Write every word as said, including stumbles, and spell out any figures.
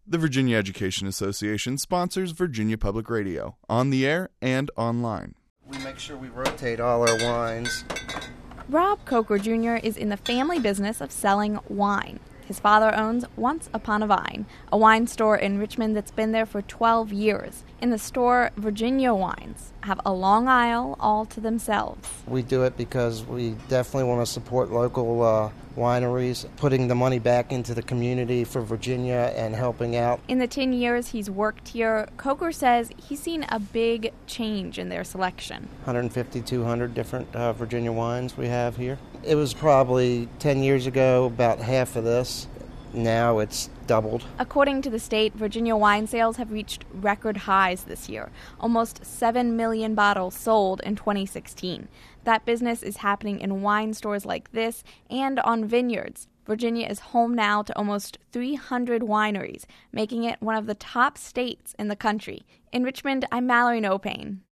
The Virginia Education Association sponsors Virginia Public Radio, on the air and online. We make sure we rotate all our wines. Rob Coker Junior is in the family business of selling wine. His father owns Once Upon a Vine, a wine store in Richmond that's been there for twelve years. In the store, Virginia wines have a long aisle all to themselves. We do it because we definitely want to support local uh, wineries, putting the money back into the community for Virginia and helping out. In the ten years he's worked here, Coker says he's seen a big change in their selection. one hundred fifty, two hundred different uh, Virginia wines we have here. It was probably ten years ago, about half of this. Now it's doubled. According to the state, Virginia wine sales have reached record highs this year. Almost seven million bottles sold in twenty sixteen. That business is happening in wine stores like this and on vineyards. Virginia is home now to almost three hundred wineries, making it one of the top states in the country. In Richmond, I'm Mallory Nopane.